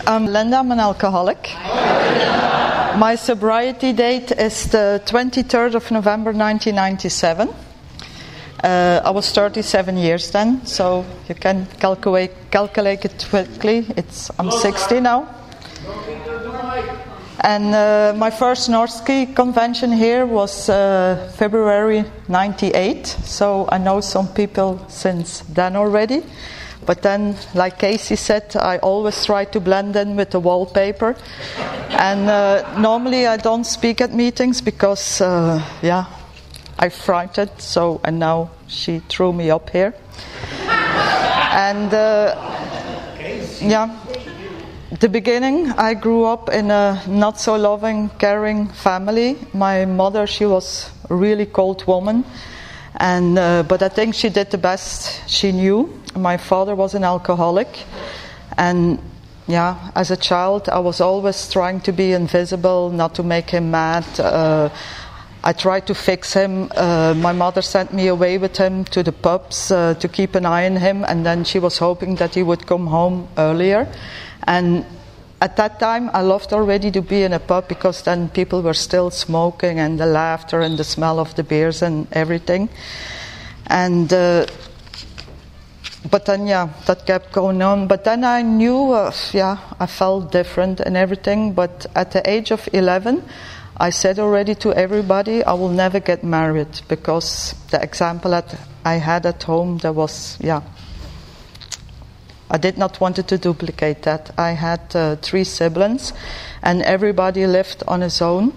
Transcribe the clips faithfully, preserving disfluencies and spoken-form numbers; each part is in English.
I'm Linda, I'm an alcoholic. My sobriety date is the twenty-third of November nineteen ninety-seven. Uh, I was thirty-seven years then, so you can calculate calculate it quickly. It's I'm sixty now. And uh, my first North Ski convention here was uh, February ninety-eight, so I know some people since then already. But then, like Casey said, I always try to blend in with the wallpaper. And uh, normally I don't speak at meetings because, uh, yeah, I frightened. So, and now she threw me up here. And, uh, yeah, the beginning, I grew up in a not so loving, caring family. My mother, she was a really cold woman. And uh, but I think she did the best she knew. My father was an alcoholic, and yeah, as a child I was always trying to be invisible, not to make him mad. Uh, I tried to fix him. Uh, my mother sent me away with him to the pubs uh, to keep an eye on him, and then she was hoping that he would come home earlier. And at that time, I loved already to be in a pub because then people were still smoking and the laughter and the smell of the beers and everything. And uh, but then, yeah, that kept going on. But then I knew, uh, yeah, I felt different and everything. But at the age of eleven, I said already to everybody, I will never get married because the example that I had at home, there was, yeah, I did not want to duplicate that. I had uh, three siblings, and everybody lived on his own.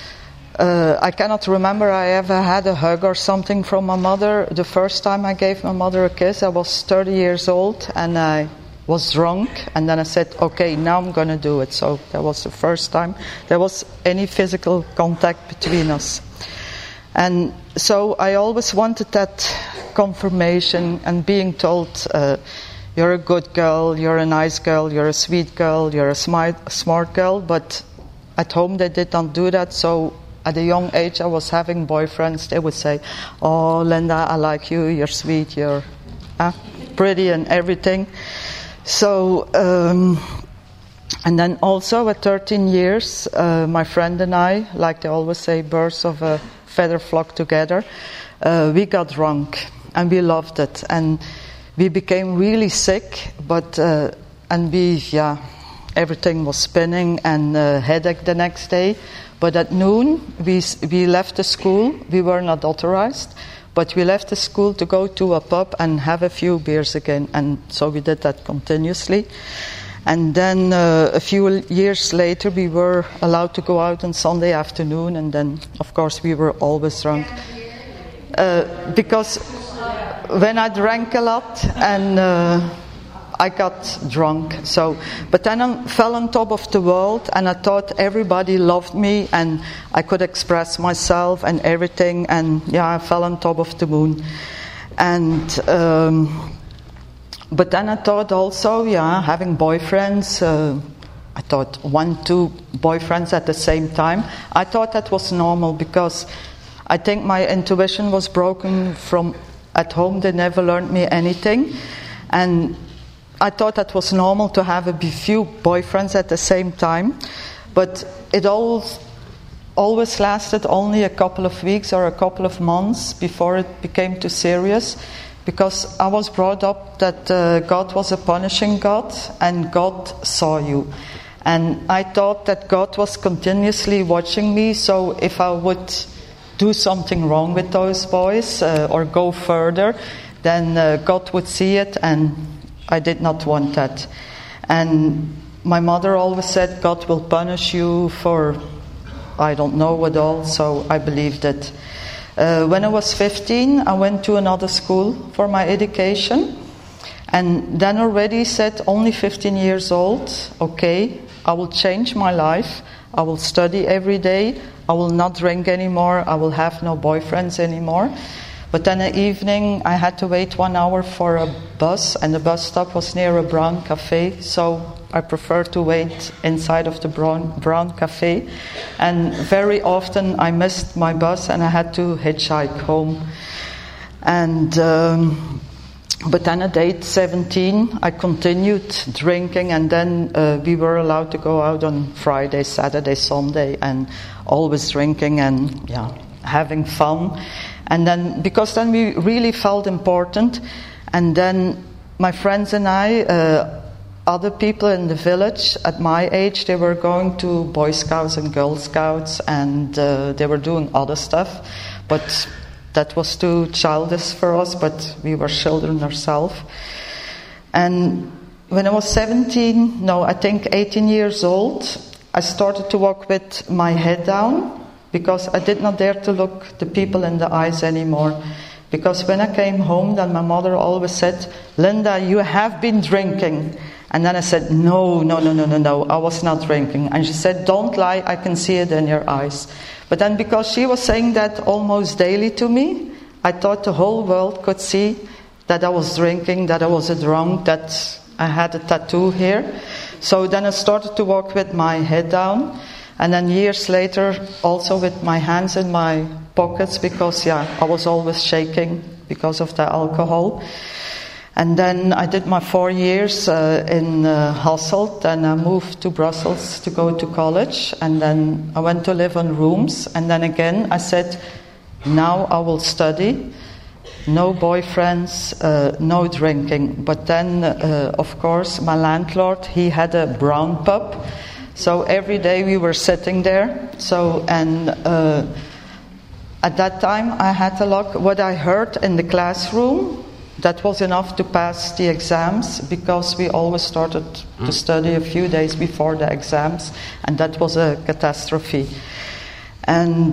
Uh, I cannot remember I ever had a hug or something from my mother. The first time I gave my mother a kiss, I was thirty years old, and I was drunk. And then I said, okay, now I'm going to do it. So that was the first time there was any physical contact between us. And so I always wanted that confirmation and being told, uh, you're a good girl, you're a nice girl, you're a sweet girl, you're a smart, smart girl. But at home they did not do that. So at a young age I was having boyfriends. They would say, oh, Linda, I like you, you're sweet, you're uh, pretty and everything. So, um, and then also at thirteen years, uh, my friend and I, like they always say, birds of a feather flock together, uh, we got drunk and we loved it. And we became really sick, but uh, and we, yeah, everything was spinning and uh, headache the next day. But at noon, we we left the school. We were not authorized, but we left the school to go to a pub and have a few beers again. And so we did that continuously. And then uh, a few years later, we were allowed to go out on Sunday afternoon. And then, of course, we were always drunk uh, because when I drank a lot and uh, I got drunk. So, but then I fell on top of the world and I thought everybody loved me and I could express myself and everything. And yeah, I fell on top of the moon. And um, but then I thought also, yeah, having boyfriends. Uh, I thought one, two boyfriends at the same time. I thought that was normal because I think my intuition was broken from. At home, they never learned me anything. And I thought that was normal to have a few boyfriends at the same time. But it all, always lasted only a couple of weeks or a couple of months before it became too serious. Because I was brought up that uh, God was a punishing God and God saw you. And I thought that God was continuously watching me. So if I would do something wrong with those boys uh, or go further, then uh, God would see it, and I did not want that. And my mother always said God will punish you for I don't know what all, so I believed it. Uh, when I was fifteen, I went to another school for my education, and then already said, only fifteen years old, okay, I will change my life, I will study every day, I will not drink anymore, I will have no boyfriends anymore. But then in the evening I had to wait one hour for a bus, and the bus stop was near a brown cafe, so I preferred to wait inside of the brown, brown cafe. And very often I missed my bus and I had to hitchhike home. And um, but then at age seventeen, I continued drinking, and then uh, we were allowed to go out on Friday, Saturday, Sunday, and always drinking and yeah, having fun. And then, because then we really felt important, and then my friends and I, uh, other people in the village at my age, they were going to Boy Scouts and Girl Scouts, and uh, they were doing other stuff, but that was too childish for us, but we were children ourselves. And when I was seventeen, no, I think eighteen years old, I started to walk with my head down, because I did not dare to look the people in the eyes anymore. Because when I came home, then my mother always said, "Linda, you have been drinking." And then I said, no, no, no, no, no, no, I was not drinking. And she said, "Don't lie, I can see it in your eyes." But then because she was saying that almost daily to me, I thought the whole world could see that I was drinking, that I was a drunk, that I had a tattoo here. So then I started to walk with my head down. And then years later, also with my hands in my pockets, because, yeah, I was always shaking because of the alcohol. And then I did my four years uh, in uh, Hasselt, and I moved to Brussels to go to college. And then I went to live on rooms. And then again, I said, now I will study. No boyfriends, uh, no drinking. But then, uh, of course, my landlord, he had a brown pub. So every day we were sitting there. So, and uh, at that time I had a look. What I heard in the classroom, that was enough to pass the exams, because we always started to study a few days before the exams, and that was a catastrophe. And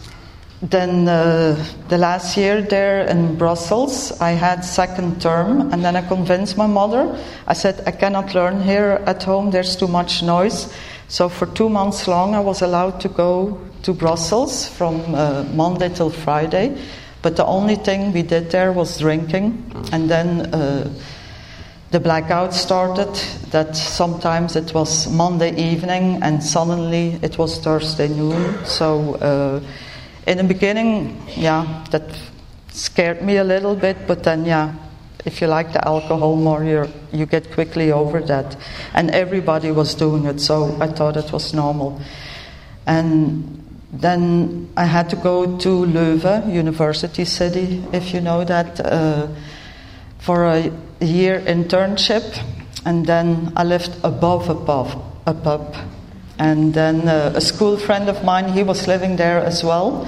then uh, the last year there in Brussels, I had second term, and then I convinced my mother. I said, I cannot learn here at home, there's too much noise. So for two months long I was allowed to go to Brussels from uh, Monday till Friday. But the only thing we did there was drinking. And then uh, the blackout started, that sometimes it was Monday evening and suddenly it was Thursday noon. So uh, in the beginning, yeah, that scared me a little bit. But then, yeah, if you like the alcohol more, you you get quickly over that. And everybody was doing it, so I thought it was normal. And then I had to go to Leuven, University City, if you know that, uh, for a year internship. And then I lived above a pub. A pub. And then uh, a school friend of mine, he was living there as well.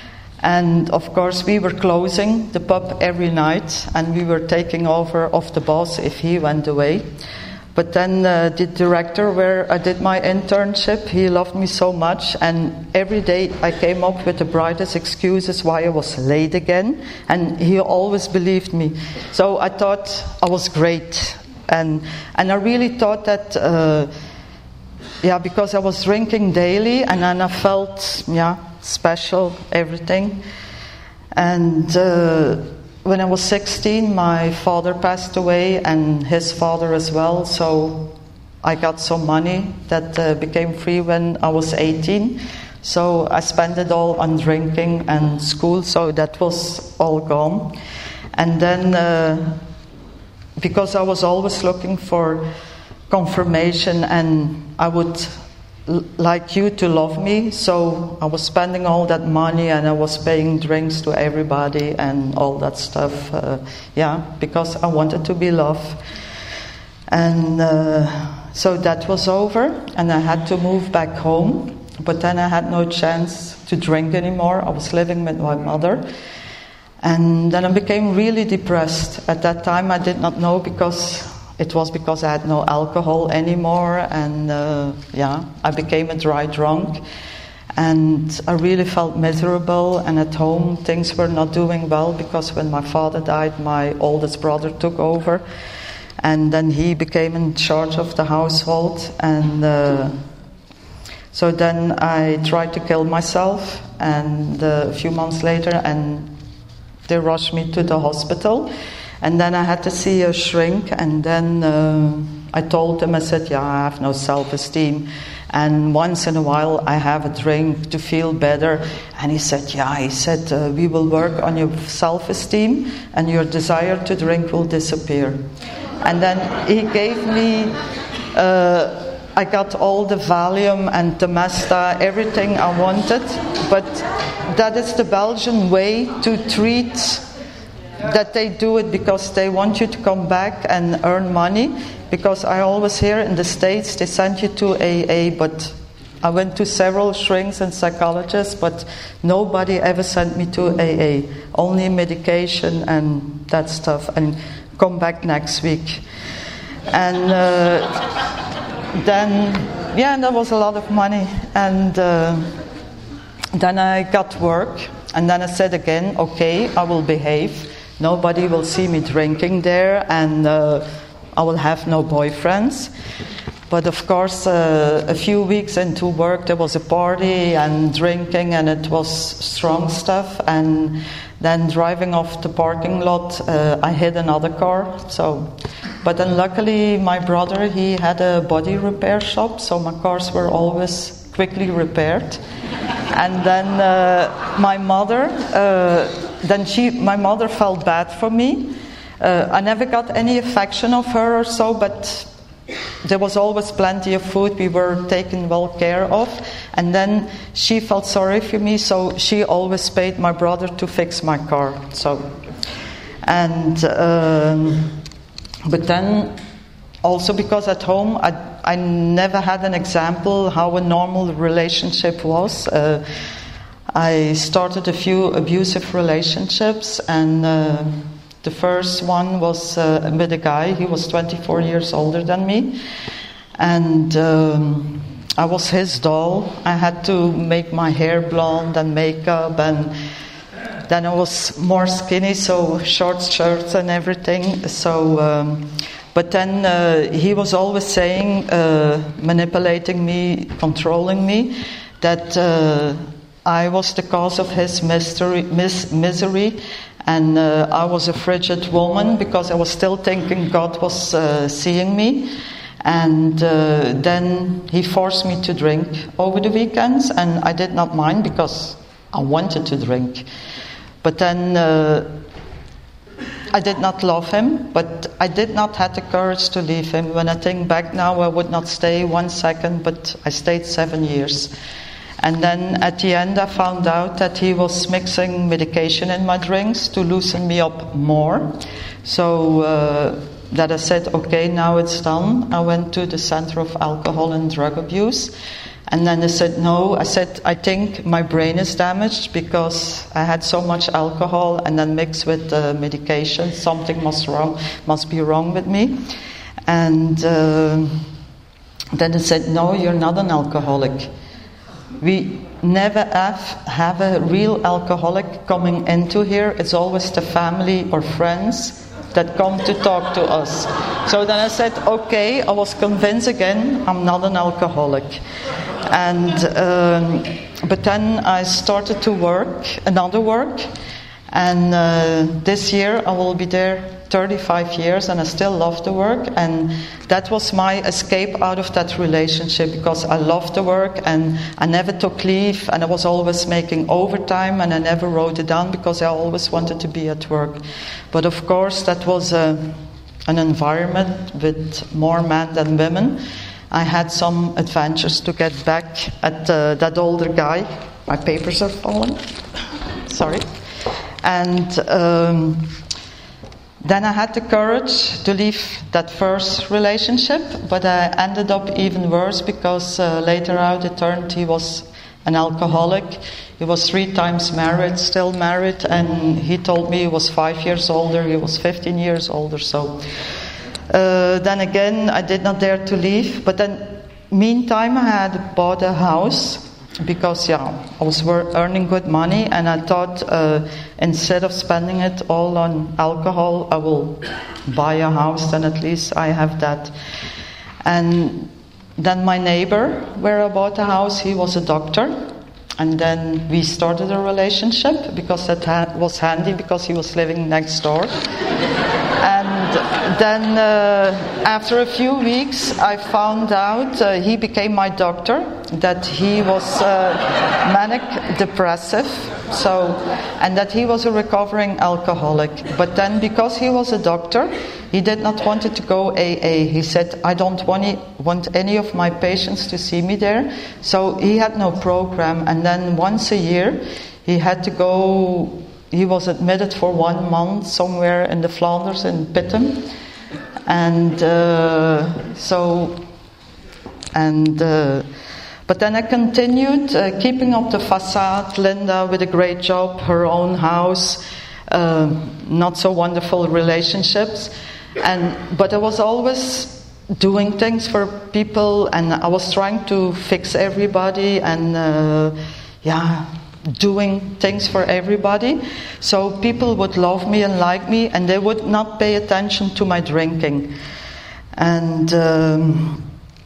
And of course we were closing the pub every night, and we were taking over of the boss if he went away. But then uh, the director where I did my internship, he loved me so much, and every day I came up with the brightest excuses why I was late again, and he always believed me. So I thought I was great, and and I really thought that, uh, yeah, because I was drinking daily, and then I felt, yeah, special, everything. And uh, when I was sixteen, my father passed away, and his father as well. So I got some money that uh, became free when I was eighteen. So I spent it all on drinking and school, so that was all gone. And then, uh, because I was always looking for confirmation, and I would like you to love me, so I was spending all that money, and I was paying drinks to everybody and all that stuff, uh, yeah, because I wanted to be loved. And uh, so that was over, and I had to move back home, but then I had no chance to drink anymore. I was living with my mother, and then I became really depressed. At that time I did not know, because it was because I had no alcohol anymore, and uh, yeah, I became a dry drunk, and I really felt miserable. And at home things were not doing well, because when my father died, my oldest brother took over, and then he became in charge of the household. And uh, so then I tried to kill myself, and uh, a few months later, and they rushed me to the hospital. And then I had to see a shrink, and then uh, I told him, I said, yeah, I have no self-esteem. And once in a while I have a drink to feel better. And he said, yeah, he said, uh, we will work on your self-esteem and your desire to drink will disappear. And then he gave me, uh, I got all the Valium and Temesta, everything I wanted. But that is the Belgian way to treat, that they do it because they want you to come back and earn money. Because I always hear in the States they send you to A A, but I went to several shrinks and psychologists, but nobody ever sent me to A A. Only medication and that stuff, and come back next week. And uh, then, yeah, that was a lot of money. And uh, then I got work, and then I said again, okay, I will behave. Nobody will see me drinking there, and uh, I will have no boyfriends. But of course, uh, a few weeks into work, there was a party and drinking, and it was strong stuff. And then driving off the parking lot, uh, I hit another car. So, but then luckily, my brother, he had a body repair shop, so my cars were always quickly repaired. And then uh, my mother, uh, then she, my mother felt bad for me. Uh, I never got any affection of her or so, but there was always plenty of food. We were taken well care of. And then she felt sorry for me, so she always paid my brother to fix my car. So, and um, but then also because at home I I never had an example how a normal relationship was. Uh, I started a few abusive relationships, and Uh, the first one was uh, with a guy. He was twenty-four years older than me. And um, I was his doll. I had to make my hair blonde and makeup. And then I was more skinny, so short shirts and everything. So, um, but then uh, he was always saying, uh, manipulating me, controlling me, that uh, I was the cause of his mystery, mis- misery. And uh, I was a frigid woman because I was still thinking God was uh, seeing me. And uh, then he forced me to drink over the weekends, and I did not mind because I wanted to drink. But then uh, I did not love him, but I did not have the courage to leave him. When I think back now, I would not stay one second, but I stayed seven years. And then at the end I found out that he was mixing medication in my drinks to loosen me up more. So uh, that I said, okay, now it's done. I went to the Center of Alcohol and Drug Abuse. And then they said, no. I said, I think my brain is damaged because I had so much alcohol and then mixed with uh, medication. Something must wrong, must be wrong with me. And uh, then they said, no, you're not an alcoholic. We never have, have a real alcoholic coming into here. It's always the family or friends that come to talk to us. So then I said, okay, I was convinced again, I'm not an alcoholic. And um, but then I started to work, another work, and uh, this year I will be there thirty-five years, and I still love the work. And that was my escape out of that relationship, because I loved the work and I never took leave, and I was always making overtime, and I never wrote it down because I always wanted to be at work. But of course that was a, an environment with more men than women. I had some adventures to get back at uh, that older guy. My papers are falling. Sorry. And um, then I had the courage to leave that first relationship, but I ended up even worse, because uh, later out it turned he was an alcoholic. He was three times married, still married, and he told me he was five years older, he was fifteen years older. So uh, then again, I did not dare to leave. But then, meantime, I had bought a house, because yeah, I was earning good money, and I thought uh, instead of spending it all on alcohol, I will buy a house, then at least I have that. And then my neighbor, where I bought a house, he was a doctor, and then we started a relationship, because that ha- was handy, because he was living next door. And then uh, after a few weeks, I found out uh, he became my doctor, that he was uh, manic depressive, so, and that he was a recovering alcoholic. But then because he was a doctor, he did not want to go A A. He said, I don't want, any, want any of my patients to see me there. So he had no program. And then once a year, he had to go, he was admitted for one month somewhere in the Flanders, in Pittem. And uh, so, and... Uh, But then I continued uh, keeping up the facade, Linda with a great job, her own house, uh, not so wonderful relationships. And but I was always doing things for people, and I was trying to fix everybody and uh, yeah, doing things for everybody. So people would love me and like me, and they would not pay attention to my drinking. And... Um,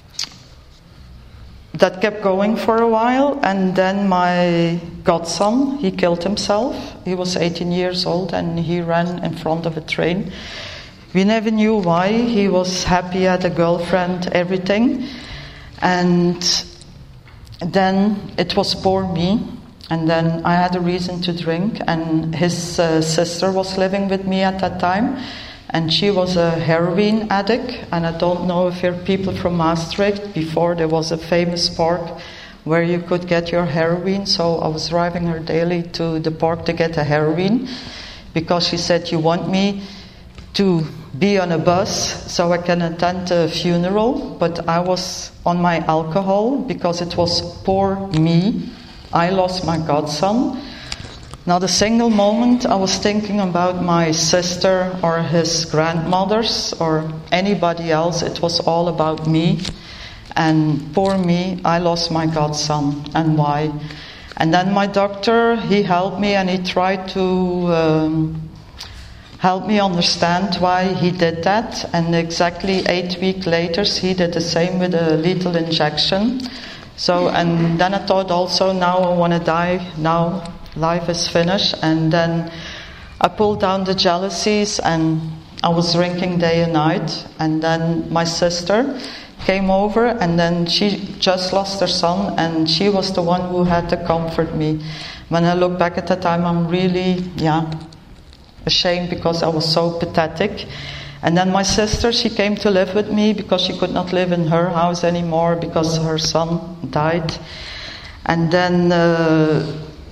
That kept going for a while, and then my godson, he killed himself. He was eighteen years old, and he ran in front of a train. We never knew why. He was happy, had a girlfriend, everything. And then it was poor me, and then I had a reason to drink, and his uh, sister was living with me at that time. And she was a heroin addict, and I don't know if you're people from Maastricht. Before there was a famous park where you could get your heroin, so I was driving her daily to the park to get a heroin, because she said, you want me to be on a bus so I can attend a funeral, but I was on my alcohol because it was poor me. I lost my godson. Not a single moment I was thinking about my sister or his grandmothers or anybody else. It was all about me. And poor me, I lost my godson. And why? And then my doctor, he helped me, and he tried to um, help me understand why he did that. And exactly eight weeks later, he did the same with a lethal injection. So, and then I thought also, now I want to die, now life is finished. And then I pulled down the jealousies, and I was drinking day and night. And then my sister came over, and then she just lost her son, and she was the one who had to comfort me. When I look back at that time, I'm really, yeah, ashamed, because I was so pathetic. And then my sister, she came to live with me because she could not live in her house anymore because her son died. And then uh,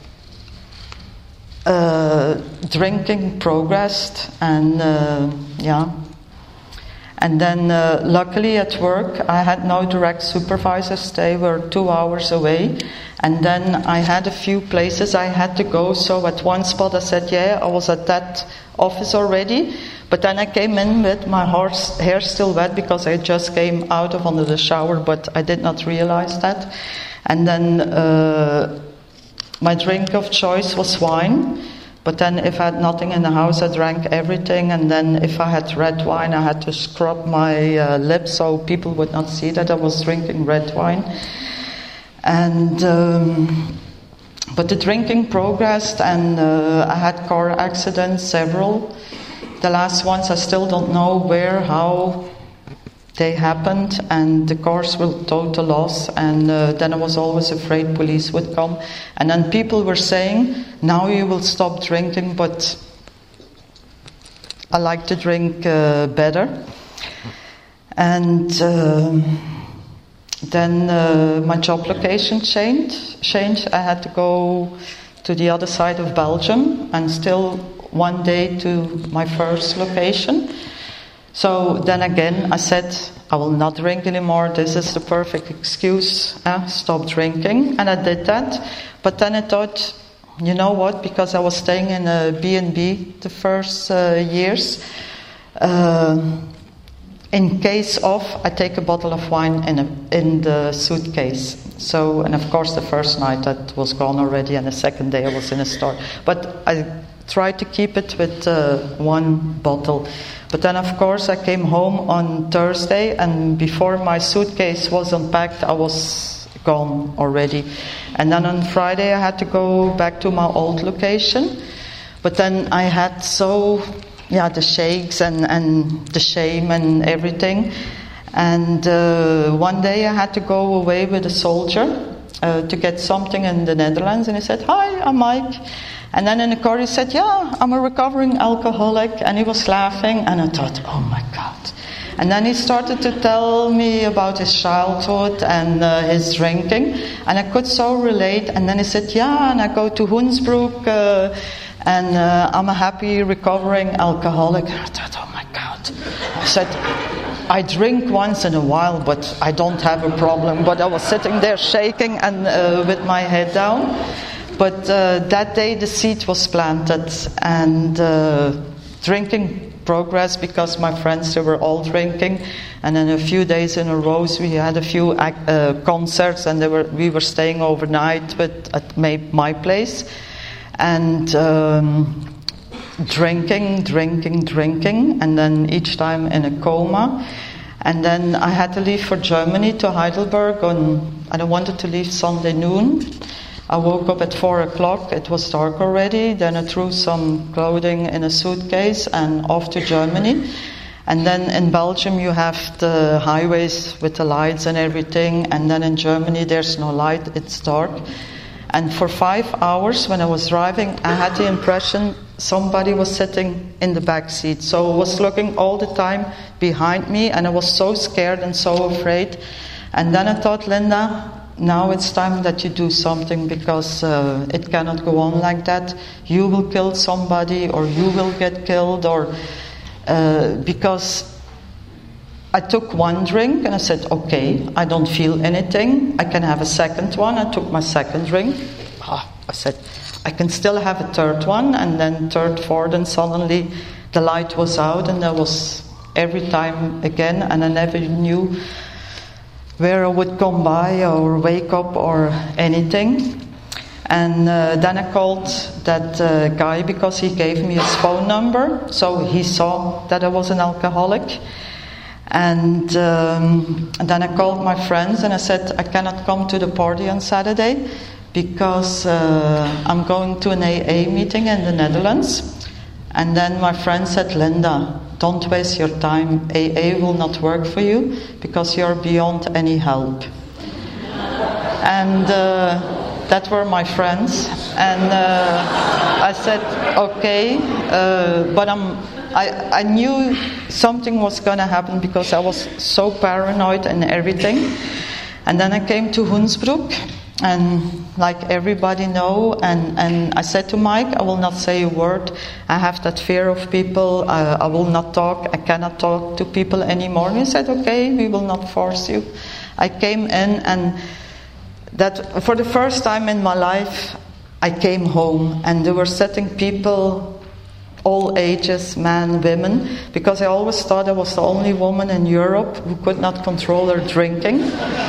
Uh, drinking progressed, and uh, yeah, and then uh, luckily at work I had no direct supervisors. They were two hours away, and then I had a few places I had to go. So at one spot I said, yeah, I was at that office already, but then I came in with my horse, hair still wet because I just came out of under the shower, but I did not realize that. And then uh, my drink of choice was wine, but then if I had nothing in the house, I drank everything. And then if I had red wine, I had to scrub my uh, lips so people would not see that I was drinking red wine. And um, but the drinking progressed, and uh, I had car accidents, several. The last ones I still don't know where, how they happened, and the cars were total loss. And uh, then I was always afraid police would come. And then people were saying, now you will stop drinking, but I like to drink uh, better. And uh, then uh, my job location changed. changed. I had to go to the other side of Belgium, and still one day to my first location. So then again, I said, I will not drink anymore. This is the perfect excuse. Uh, stop drinking. And I did that. But then I thought, you know what? Because I was staying in a B and B the first uh, years. Uh, in case of, I take a bottle of wine in, a, in the suitcase. So, and of course the first night that was gone already, and the second day I was in a store. But I tried to keep it with uh, one bottle. But then, of course, I came home on Thursday, and before my suitcase was unpacked, I was gone already. And then on Friday, I had to go back to my old location. But then I had so yeah, the shakes and, and the shame and everything. And uh, one day I had to go away with a soldier uh, to get something in the Netherlands, and he said, "Hi, I'm Mike." And then in the car he said, "Yeah, I'm a recovering alcoholic," and he was laughing, and I thought, oh my God. And then he started to tell me about his childhood and uh, his drinking, and I could so relate. And then he said, "Yeah, and I go to Hoensbroek, uh, and uh, I'm a happy recovering alcoholic." And I thought, oh my God. I said, "I drink once in a while, but I don't have a problem." But I was sitting there shaking and uh, with my head down. But uh, that day the seed was planted, and uh, drinking progressed because my friends, they were all drinking. And then a few days in a row we had a few uh, concerts, and they were, we were staying overnight with, at my, my place. And um, drinking, drinking, drinking, and then each time in a coma. And then I had to leave for Germany to Heidelberg, on, and I wanted to leave Sunday noon. I woke up at four o'clock, it was dark already, then I threw some clothing in a suitcase and off to Germany. And then in Belgium you have the highways with the lights and everything, and then in Germany there's no light, it's dark. And for five hours when I was driving, I had the impression somebody was sitting in the back seat. So I was looking all the time behind me, and I was so scared and so afraid. And then I thought, Linda, now it's time that you do something, because uh, it cannot go on like that. You will kill somebody, or you will get killed, or uh, because I took one drink and I said, okay, I don't feel anything. I can have a second one. I took my second drink. Oh, I said, I can still have a third one, and then third, fourth, and suddenly the light was out, and that was every time again, and I never knew where I would come by or wake up or anything. And uh, then I called that uh, guy because he gave me his phone number, so he saw that I was an alcoholic. And, um, and then I called my friends and I said, I cannot come to the party on Saturday because uh, I'm going to an A A meeting in the Netherlands. And then my friend said, Linda, don't waste your time. A A will not work for you because you're beyond any help. And uh, that were my friends. And uh, I said, okay, uh, but I'm, I, I knew something was going to happen because I was so paranoid and everything. And then I came to Hoensbroek, and like everybody know, and, and I said to Mike, I will not say a word. I have that fear of people. I, I will not talk. I cannot talk to people anymore. And he said, okay, we will not force you. I came in, and that for the first time in my life, I came home, and there were sitting people, all ages, men, women, because I always thought I was the only woman in Europe who could not control her drinking.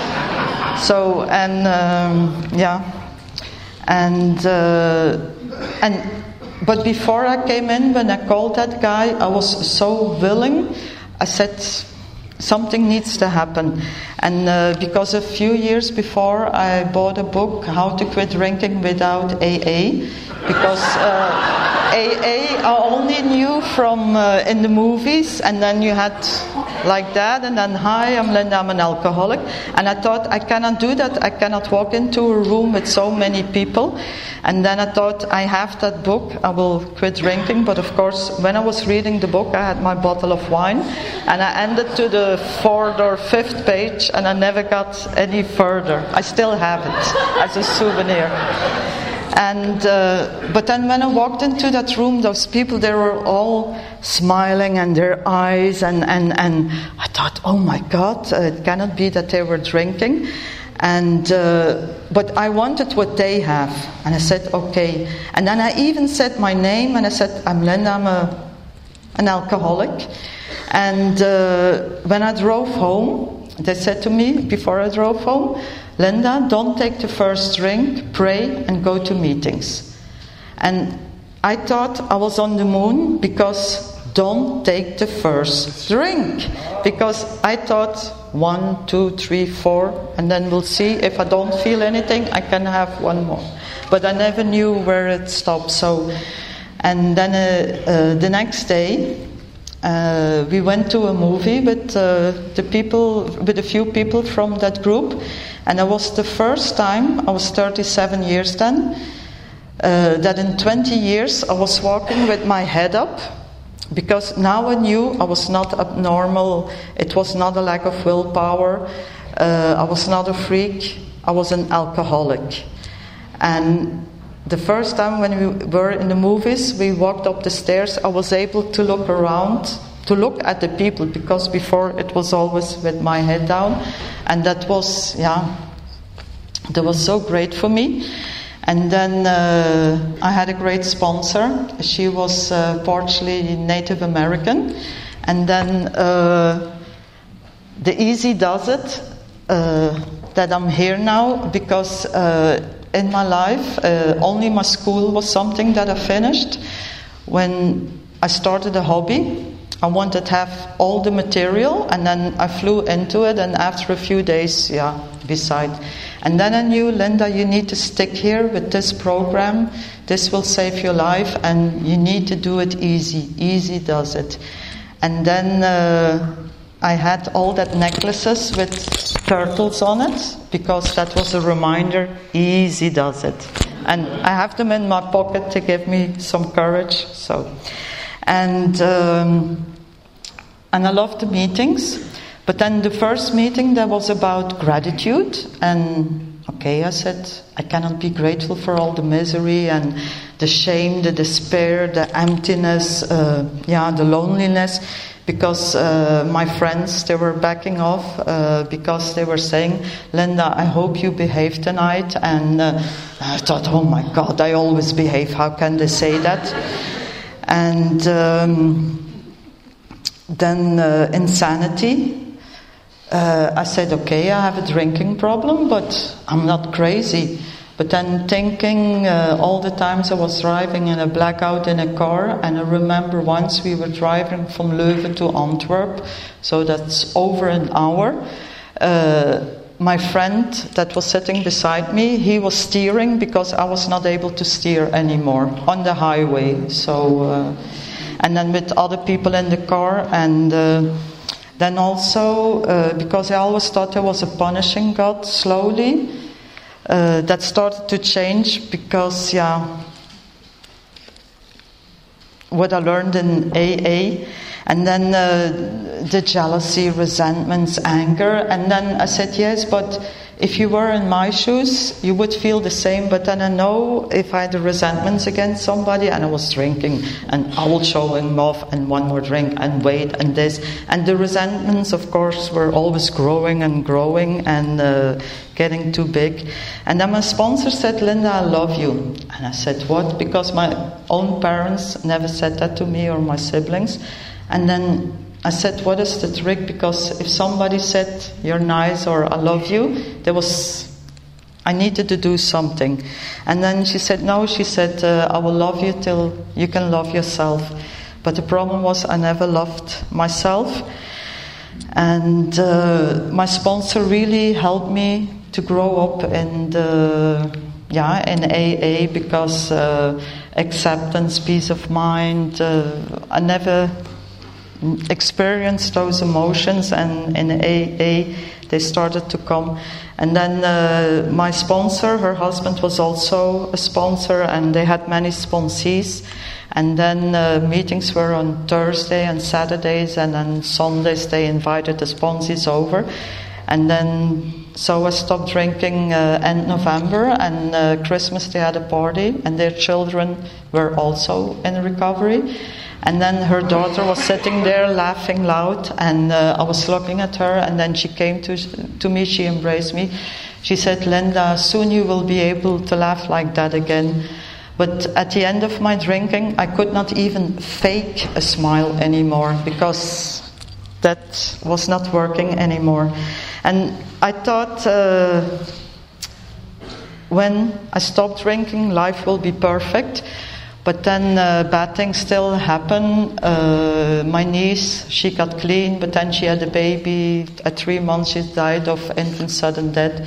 So, and um, yeah, and uh, and but before I came in, when I called that guy, I was so willing. I said, something needs to happen. And uh, because a few years before, I bought a book, How to Quit Drinking Without A A, because uh, A A I only knew from uh, in the movies, and then you had like that, and then, hi, I'm Linda, I'm an alcoholic. And I thought, I cannot do that. I cannot walk into a room with so many people. And then I thought, I have that book, I will quit drinking. But of course, when I was reading the book, I had my bottle of wine, and I ended to the fourth or fifth page, and I never got any further. I still have it as a souvenir. And uh, but then when I walked into that room, those people, they were all smiling, and their eyes, and, and, and I thought, oh my God, uh, it cannot be that they were drinking. And uh, but I wanted what they have, and I said, okay. And then I even said my name, and I said, I'm Linda, I'm a, an alcoholic. And uh, when I drove home, they said to me before I drove home, Linda, don't take the first drink, pray and go to meetings. And I thought I was on the moon, because don't take the first drink. Because I thought one, two, three, four, and then we'll see. If I don't feel anything, I can have one more. But I never knew where it stopped. So And then uh, uh, the next day, uh, we went to a movie with uh, the people, with a few people from that group, and it was the first time. I was thirty-seven years then. Uh, that in twenty years I was walking with my head up, because now I knew I was not abnormal. It was not a lack of willpower. Uh, I was not a freak. I was an alcoholic. And the first time when we were in the movies, we walked up the stairs, I was able to look around, to look at the people, because before it was always with my head down. And that was, yeah, that was so great for me. And then uh, I had a great sponsor. She was uh, partially Native American. And then uh, the easy does it, uh, that I'm here now, because uh, in my life, uh, only my school was something that I finished. When I started a hobby, I wanted to have all the material, and then I flew into it, and after a few days, yeah, beside. And then I knew, Linda, you need to stick here with this program. This will save your life, and you need to do it easy. Easy does it. And then uh, I had all that necklaces with turtles on it, because that was a reminder, easy does it. And I have them in my pocket to give me some courage. So, and um, and I love the meetings. But then the first meeting, that was about gratitude. And okay, I said, I cannot be grateful for all the misery and the shame, the despair, the emptiness, uh, yeah, the loneliness. Because uh, my friends, they were backing off uh, because they were saying, Linda, I hope you behave tonight. And uh, I thought, oh my God, I always behave. How can they say that? And um, then uh, insanity. Uh, I said, okay, I have a drinking problem, but I'm not crazy. But then thinking uh, all the times I was driving in a blackout in a car, and I remember once we were driving from Leuven to Antwerp, so that's over an hour. Uh, my friend that was sitting beside me, he was steering because I was not able to steer anymore on the highway. So, uh, and then with other people in the car, and uh, then also uh, because I always thought I was a punishing God, slowly. Uh, that started to change because, yeah, what I learned in A A, and then uh, the jealousy, resentments, anger, and then I said, yes, but if you were in my shoes, you would feel the same. But then I know if I had the resentments against somebody, and I was drinking, and I will show him off, and one more drink, and wait, and this. And the resentments, of course, were always growing and growing, and uh, getting too big. And then my sponsor said, Linda, I love you. And I said, what? Because my own parents never said that to me, or my siblings. And then I said, what is the trick? Because if somebody said, you're nice, or I love you, there was, I needed to do something. And then she said, no, she said, uh, I will love you till you can love yourself. But the problem was I never loved myself. And uh, my sponsor really helped me to grow up in the, yeah, in A A, because uh, acceptance, peace of mind, uh, I never experienced those emotions, and in A A they started to come. And then uh, my sponsor, her husband was also a sponsor, and they had many sponsees. And then uh, meetings were on Thursday and Saturdays, and then Sundays they invited the sponsees over. And then so I stopped drinking uh, end November, and uh, Christmas they had a party, and their children were also in recovery. And then her daughter was sitting there laughing loud, and uh, I was looking at her, and then she came to to me, she embraced me. She said, Linda, soon you will be able to laugh like that again. But at the end of my drinking, I could not even fake a smile anymore, because that was not working anymore. And I thought, uh, when I stop drinking, life will be perfect. But then uh, bad things still happen. Uh, my niece, she got clean, but then she had a baby. At three months, she died of infant sudden death.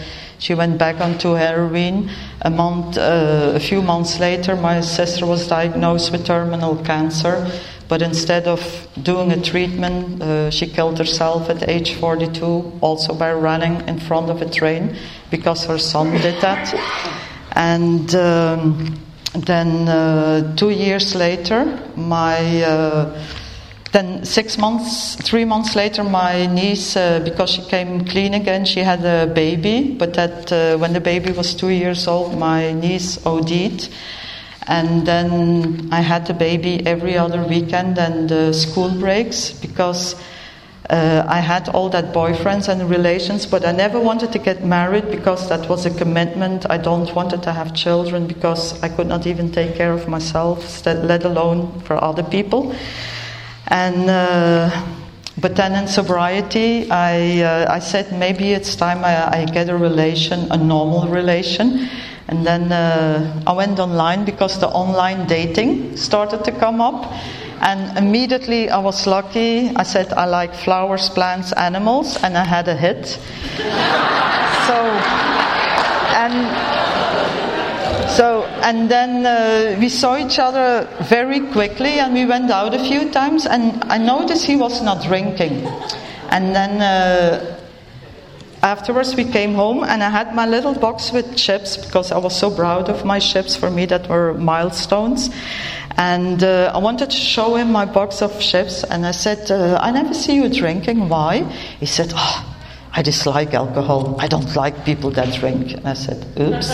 She went back onto heroin. A month, uh, a few months later, my sister was diagnosed with terminal cancer. But instead of doing a treatment, uh, she killed herself at age forty-two, also by running in front of a train, because her son did that. And um, then uh, two years later, my uh, then six months, three months later, my niece, uh, because she came clean again, she had a baby. But that uh, when the baby was two years old, my niece O D'd. And then I had the baby every other weekend and the school breaks, because uh, I had all that boyfriends and relations, but I never wanted to get married because that was a commitment. I don't wanted to have children because I could not even take care of myself, let alone for other people. And uh, but then in sobriety, I uh, I said maybe it's time I, I get a relation, a normal relation. And then uh, I went online because the online dating started to come up. And immediately I was lucky. I said I like flowers, plants, animals, and I had a hit. so, and so, and then uh, we saw each other very quickly, and we went out a few times. And I noticed he was not drinking. And then Uh, afterwards, we came home, and I had my little box with chips because I was so proud of my chips. For me, that were milestones. And uh, I wanted to show him my box of chips, and I said, uh, I never see you drinking. Why? He said, oh, I dislike alcohol. I don't like people that drink. And I said, oops.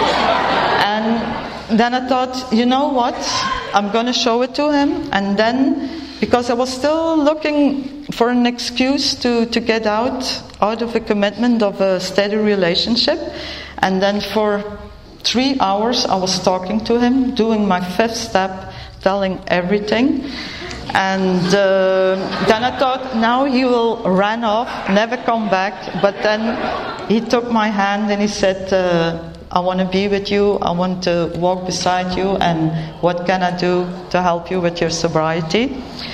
And then I thought, you know what? I'm going to show it to him. And then, because I was still looking for an excuse to, to get out, out of a commitment of a steady relationship. And then for three hours I was talking to him, doing my fifth step, telling everything. And uh, then I thought, now he will run off, never come back. But then he took my hand and he said, uh, I want to be with you, I want to walk beside you, and what can I do to help you with your sobriety?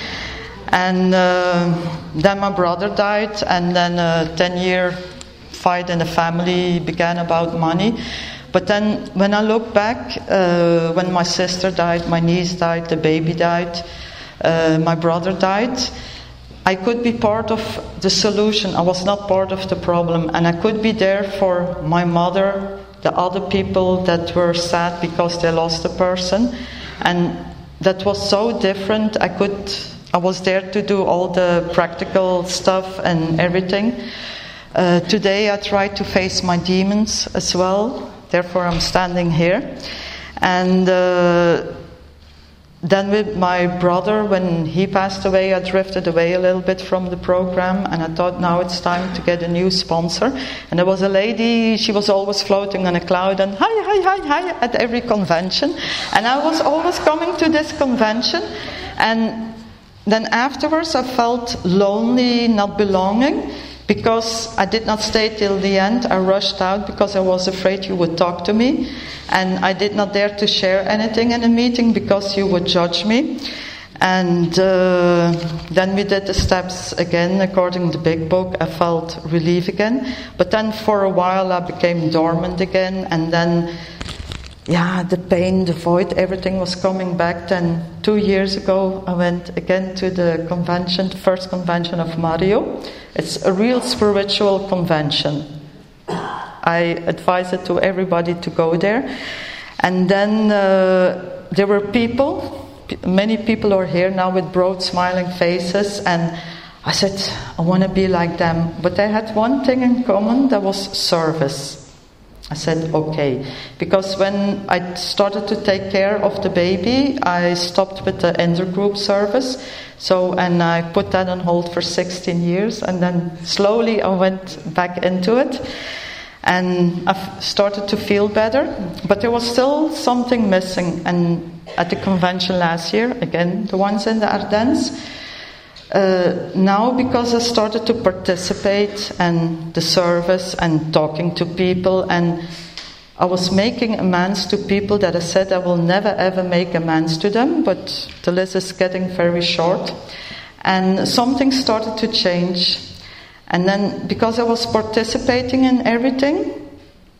And uh, then my brother died, and then a ten-year fight in the family began about money. But then when I look back, uh, when my sister died, my niece died, the baby died, uh, my brother died, I could be part of the solution. I was not part of the problem. And I could be there for my mother, the other people that were sad because they lost a person. And that was so different. I could... I was there to do all the practical stuff and everything. Uh, today I try to face my demons as well. Therefore I'm standing here. And uh, then with my brother, when he passed away, I drifted away a little bit from the program. And I thought, now it's time to get a new sponsor. And there was a lady, she was always floating on a cloud and hi, hi, hi, hi at every convention. And I was always coming to this convention. And then afterwards I felt lonely, not belonging, because I did not stay till the end. I rushed out because I was afraid you would talk to me, and I did not dare to share anything in a meeting because you would judge me. And uh, then we did the steps again according to the big book. I felt relief again, but then for a while I became dormant again, and then Yeah, the pain, the void, everything was coming back. Then two years ago I went again to the convention, the first convention of Mario. It's a real spiritual convention. I advise it to everybody to go there. And then uh, there were people, many people are here now with broad smiling faces, and I said, I want to be like them. But they had one thing in common, that was service. I said, okay. Because when I started to take care of the baby, I stopped with the intergroup service. So, and I put that on hold for sixteen years. And then slowly I went back into it. And I started to feel better. But there was still something missing. And at the convention last year, again, the ones in the Ardennes, Uh, now, because I started to participate and the service and talking to people, and I was making amends to people that I said I will never ever make amends to them, but the list is getting very short, and something started to change. And then, because I was participating in everything,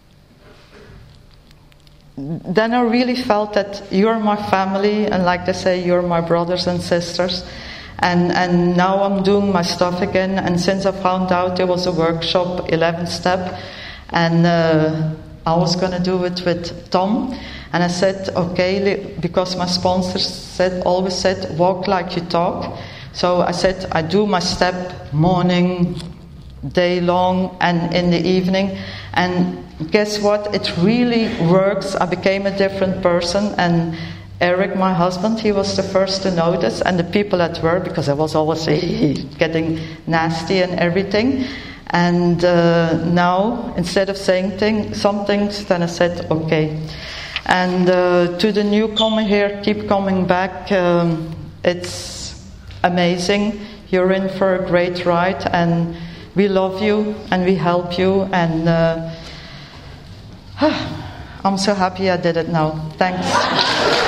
then I really felt that you're my family, and like they say, you're my brothers and sisters. And and now I'm doing my stuff again. And since I found out there was a workshop, eleven step, and uh, I was going to do it with Tom. And I said, okay, because my sponsors said always said, walk like you talk. So I said, I do my step morning, day long, and in the evening. And guess what? It really works. I became a different person. And Eric, my husband, he was the first to notice, and the people at work, because I was always getting nasty and everything. And uh, now, instead of saying thing, some things, then I said, okay. And uh, to the newcomer here, keep coming back. Um, it's amazing. You're in for a great ride, and we love you, and we help you. And uh, I'm so happy I did it now. Thanks.